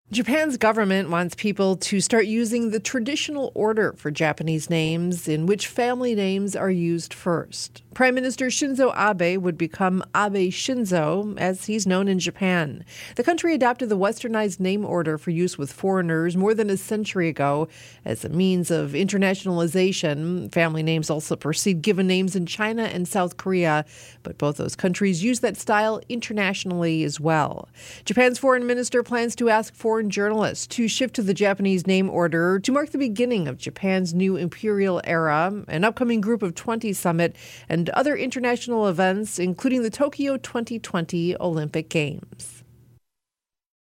Japan's government wants people to start using the traditional order for Japanese names, in which family names are used first. Prime Minister Shinzo Abe would become Abe Shinzo, as he's known in Japan. The country adopted the westernized name order for use with foreigners more than a century ago as a means of internationalization. Family names also precede given names in China and South Korea, but both those countries use that style internationally as well. Japan's foreign minister plans to ask foreign journalists to shift to the Japanese name order to mark the beginning of Japan's new imperial era, an upcoming Group of 20 summit, and other international events, including the Tokyo 2020 Olympic Games.